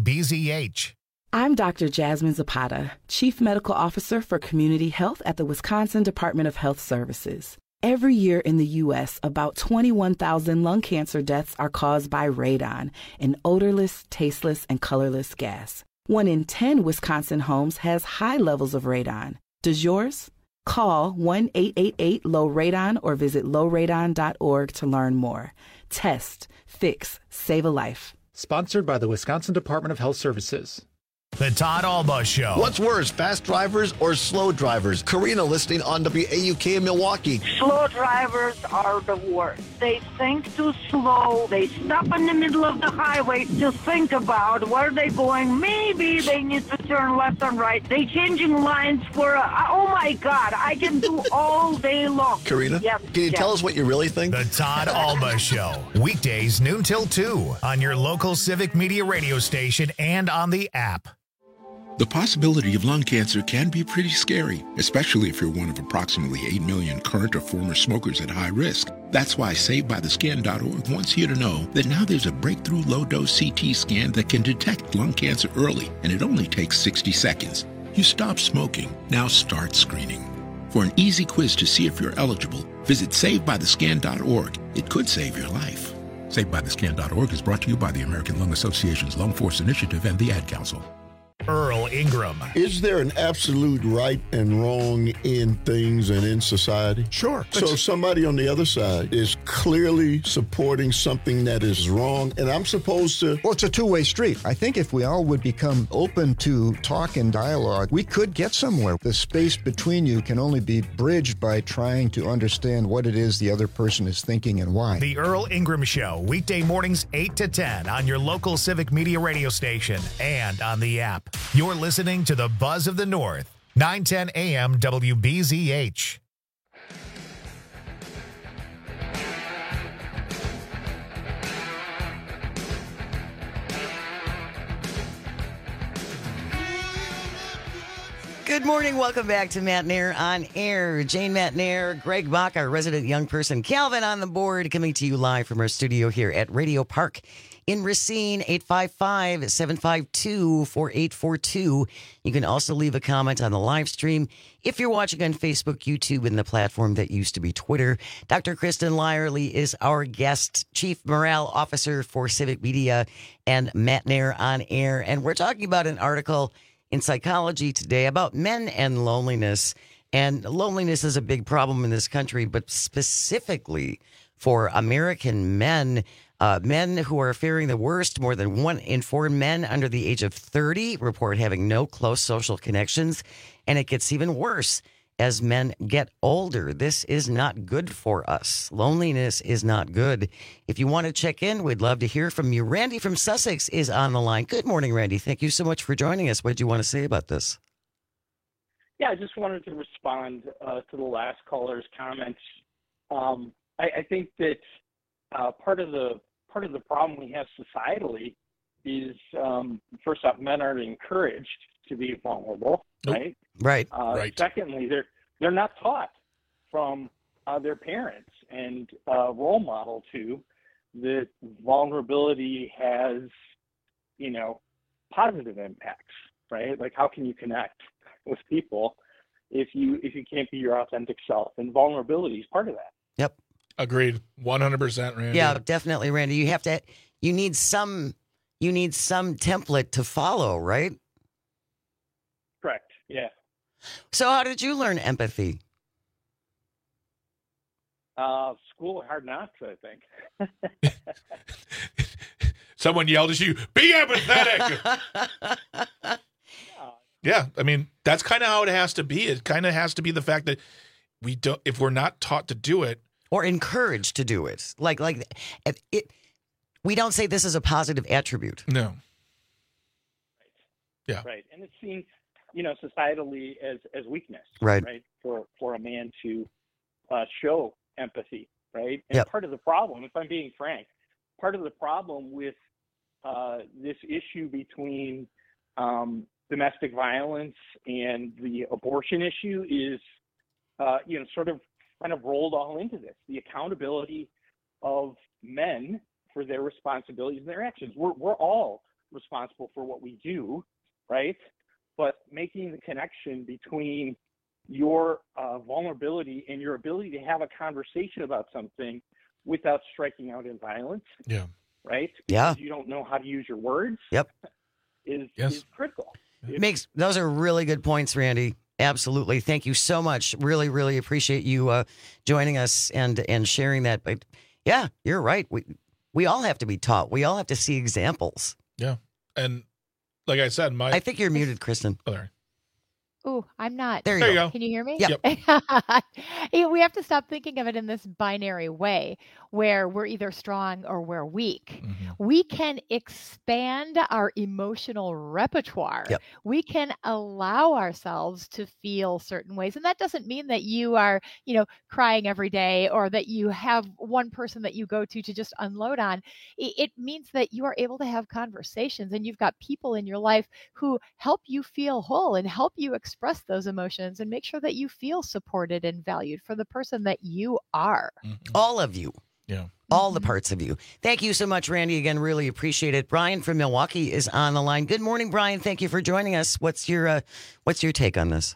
WBZH. I'm Dr. Jasmine Zapata, Chief Medical Officer for Community Health at the Wisconsin Department of Health Services. Every year in the U.S., about 21,000 lung cancer deaths are caused by radon, an odorless, tasteless, and colorless gas. 1 in 10 Wisconsin homes has high levels of radon. Does yours? Call 1-888-LOW-RADON or visit lowradon.org to learn more. Test, fix, save a life. Sponsored by the Wisconsin Department of Health Services. The Todd Alba Show. What's worse, fast drivers or slow drivers? Karina listening on WAUK in Milwaukee. Slow drivers are the worst. They think too slow. They stop in the middle of the highway to think about where they're going. Maybe they need to turn left and right. They changing lines for, oh my God, I can do all day long. Karina, can you tell us what you really think? The Todd Alba Show. Weekdays noon till 2 on your local Civic Media radio station and on the app. The possibility of lung cancer can be pretty scary, especially if you're one of approximately 8 million current or former smokers at high risk. That's why SaveByTheScan.org wants you to know that now there's a breakthrough low-dose CT scan that can detect lung cancer early, and it only takes 60 seconds. You stop smoking, now start screening. For an easy quiz to see if you're eligible, visit SaveByTheScan.org. It could save your life. SaveByTheScan.org is brought to you by the American Lung Association's Lung Force Initiative and the Ad Council. Earl Ingram. Is there an absolute right and wrong in things and in society? Sure. So somebody on the other side is clearly supporting something that is wrong, and I'm supposed to... Well, it's a two-way street. I think if we all would become open to talk and dialogue, we could get somewhere. The space between you can only be bridged by trying to understand what it is the other person is thinking and why. The Earl Ingram Show, weekday mornings 8 to 10 on your local Civic Media radio station and on the app. You're listening to the Buzz of the North, 910 AM WBZH. Good morning. Welcome back to Matt Nair on Air. Jane Matt Nair, Greg Bach, our resident young person, Calvin on the board, coming to you live from our studio here at Radio Park in Racine, 855-752-4842. You can also leave a comment on the live stream if you're watching on Facebook, YouTube, and the platform that used to be Twitter. Dr. Kristen Lyerly is our guest, Chief Morale Officer for Civic Media and Matt Nair on Air. And we're talking about an article in Psychology today about men and loneliness. And loneliness is a big problem in this country, but specifically for American men. Men who are faring the worst, more than 1 in 4 men under the age of 30 report having no close social connections. And it gets even worse as men get older. This is not good for us. Loneliness is not good. If you want to check in, we'd love to hear from you. Randy from Sussex is on the line. Good morning, Randy. Thank you so much for joining us. What do you want to say about this? Yeah, I just wanted to respond to the last caller's comments. I think that part of the problem we have societally is, first off, men aren't encouraged to be vulnerable, right? Right. Right. Secondly, they're not taught from their parents and role model to that vulnerability has, positive impacts, right? Like, how can you connect with people if you can't be your authentic self? And vulnerability is part of that. Yep. Agreed. 100%, Randy. Yeah, definitely, Randy. You need some template to follow, right? Correct. Yeah. So how did you learn empathy? School, Hard Knocks, I think. Someone yelled at you, be empathetic. Yeah, I mean, that's kind of how it has to be. It kind of has to be the fact that if we're not taught to do it, or encouraged to do it. Like it, we don't say this is a positive attribute. No. Right. Yeah. Right. And it's seen, societally as weakness. Right. Right. For a man to show empathy. Right. And Yep. part of the problem, if I'm being frank, part of the problem with this issue between domestic violence and the abortion issue is, sort of kind of rolled all into this. The accountability of men for their responsibilities and their actions. We're all responsible for what we do, right? But making the connection between your vulnerability and your ability to have a conversation about something without striking out in violence, right? Because you don't know how to use your words. Is critical. Those are really good points, Randy. Absolutely. Thank you so much. Really, really appreciate you joining us and sharing that. But yeah, you're right. We all have to be taught. We all have to see examples. Yeah. And like I said, I think you're muted, Kristen. Oh, there. Oh, I'm not. There you go. Can you hear me? Yep. We have to stop thinking of it in this binary way where we're either strong or we're weak. We can expand our emotional repertoire. We can allow ourselves to feel certain ways. And that doesn't mean that you are, crying every day or that you have one person that you go to just unload on. It means that you are able to have conversations and you've got people in your life who help you feel whole and help you express those emotions and make sure that you feel supported and valued for the person that you are. All of you. Yeah. All the parts of you. Thank you so much, Randy. Again, really appreciate it. Brian from Milwaukee is on the line. Good morning, Brian. Thank you for joining us. What's your take on this?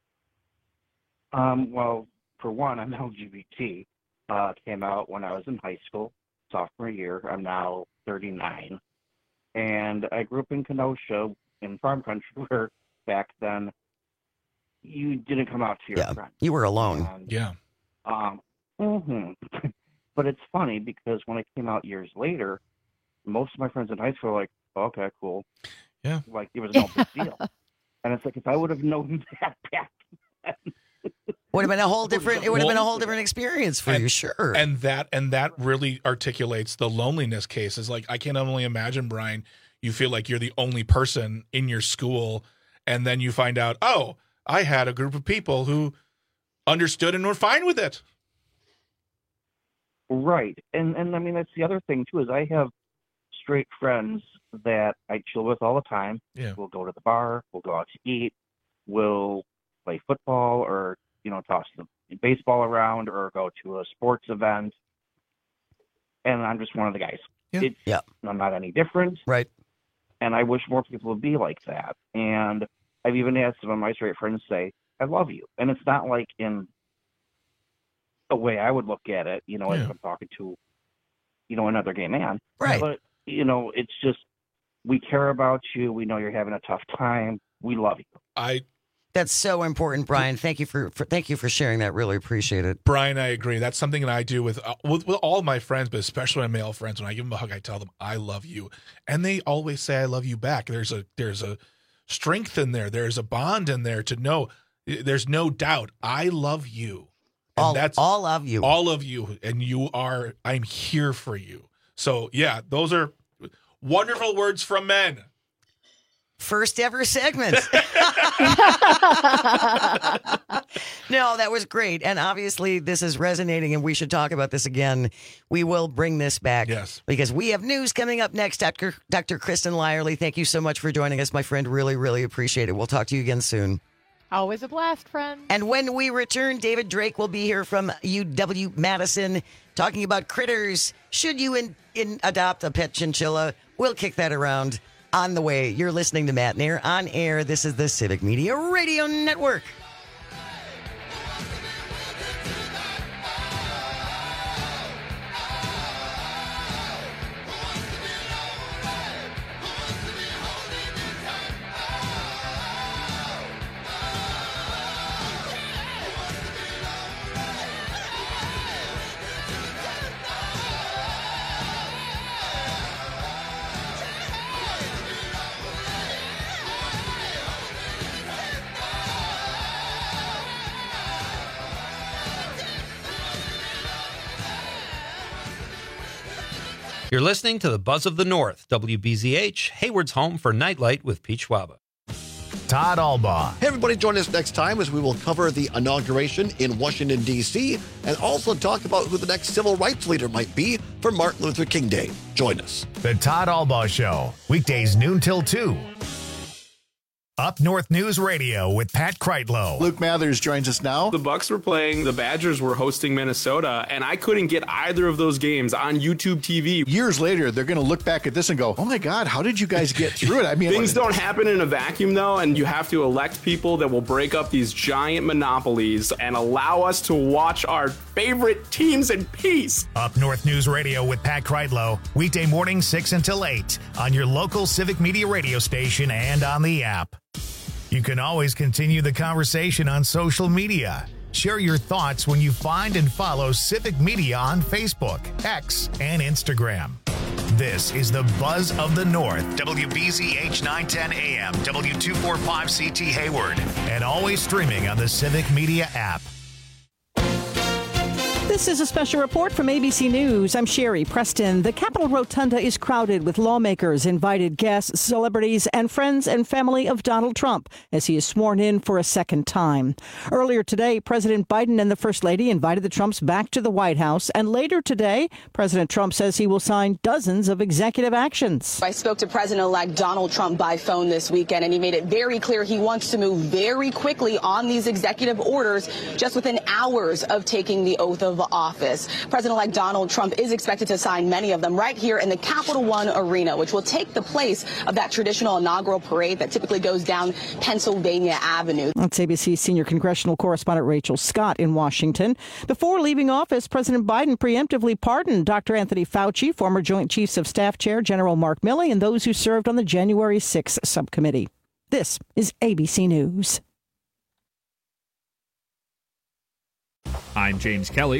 Well, for one, I'm LGBT. Came out when I was in high school, sophomore year. I'm now 39. And I grew up in Kenosha in farm country where back then you didn't come out to your friends. You were alone. But it's funny because when I came out years later, most of my friends in high school were like, oh, okay, cool. Yeah. Like it was no big deal. And it's like, if I would have known that back then, would have been a whole different. It would have been a whole different experience for you, sure. And that really articulates the loneliness cases. Like I can only imagine, Brian, you feel like you're the only person in your school, and then you find out, oh, I had a group of people who understood and were fine with it. Right. And I mean, that's the other thing, too, is I have straight friends that I chill with all the time. Yeah. We'll go to the bar. We'll go out to eat. We'll play football or, toss the baseball around or go to a sports event. And I'm just one of the guys. I'm not any different. Right. And I wish more people would be like that. And I've even had some of my straight friends say, I love you. And it's not like in a way I would look at it, if I'm talking to, another gay man. Right. But, it's just, we care about you. We know you're having a tough time. We love you. That's so important, Brian. Thank you for sharing that. Really appreciate it. Brian, I agree. That's something that I do with all my friends, but especially my male friends. When I give them a hug, I tell them I love you, and they always say I love you back. There's a strength in there. There's a bond in there to know. There's no doubt. I love you. And that's all of you. All of you, and I'm here for you. So yeah, those are wonderful words from men. First ever segment. No, that was great. And obviously this is resonating and we should talk about this again. We will bring this back. Yes. Because we have news coming up next. Dr. Kristen Lyerly, thank you so much for joining us, my friend. Really, really appreciate it. We'll talk to you again soon. Always a blast, friend. And when we return, David Drake will be here from UW-Madison talking about critters. Should you adopt a pet chinchilla? We'll kick that around on the way. You're listening to Matt Nair on air. This is the Civic Media Radio Network. You're listening to the Buzz of the North, WBZH, Hayward's home for Nightlight with Pete Schwaba. Todd Albaugh. Hey, everybody, join us next time as we will cover the inauguration in Washington, D.C., and also talk about who the next civil rights leader might be for Martin Luther King Day. Join us. The Todd Albaugh Show, weekdays noon till 2 Up North News Radio with Pat Kreitlow. Luke Mathers joins us now. The Bucks were playing, the Badgers were hosting Minnesota, and I couldn't get either of those games on YouTube TV. Years later, they're going to look back at this and go, oh my God, how did you guys get through it? I mean, things don't happen in a vacuum, though, and you have to elect people that will break up these giant monopolies and allow us to watch our favorite teams in peace. Up North News Radio with Pat Kreitlow, weekday morning 6 until 8 on your local Civic Media radio station and on the app. You can always continue the conversation on social media. Share your thoughts when you find and follow Civic Media on Facebook, X, and Instagram. This is the Buzz of the North, WBZH 910 AM, W245CT Hayward, and always streaming on the Civic Media app. This is a special report from ABC News. I'm Sherry Preston. The Capitol Rotunda is crowded with lawmakers, invited guests, celebrities, and friends and family of Donald Trump as he is sworn in for a second time. Earlier today, President Biden and the First Lady invited the Trumps back to the White House. And later today, President Trump says he will sign dozens of executive actions. I spoke to President-elect Donald Trump by phone this weekend, and he made it very clear he wants to move very quickly on these executive orders just within hours of taking the oath of office. President-elect Donald Trump is expected to sign many of them right here in the Capital One Arena, which will take the place of that traditional inaugural parade that typically goes down Pennsylvania Avenue. That's ABC senior congressional correspondent Rachel Scott in Washington. Before leaving office, President Biden preemptively pardoned Dr. Anthony Fauci, former Joint Chiefs of Staff Chair General Mark Milley, and those who served on the January 6th subcommittee. This is ABC News. I'm James Kelly.